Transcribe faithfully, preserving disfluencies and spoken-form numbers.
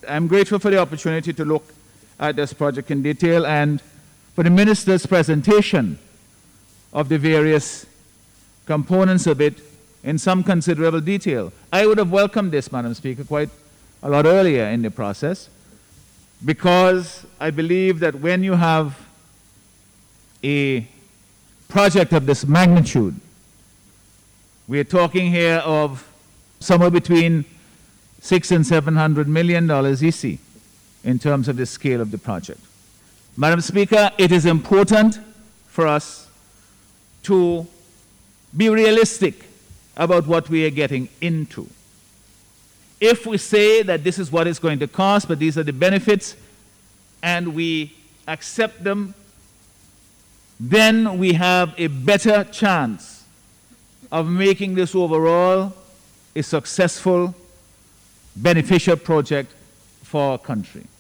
I'm grateful for the opportunity to look at this project in detail and for the Minister's presentation of the various components of it in some considerable detail. I would have welcomed this, Madam Speaker, quite a lot earlier in the process, because I believe that when you have a project of this magnitude, we are talking here of somewhere between six and seven hundred million dollars E C in terms of the scale of the project. Madam Speaker, it is important for us to be realistic about what we are getting into. If we say that this is what it's going to cost, but these are the benefits, and we accept them, then we have a better chance of making this overall a successful, beneficial project for our country.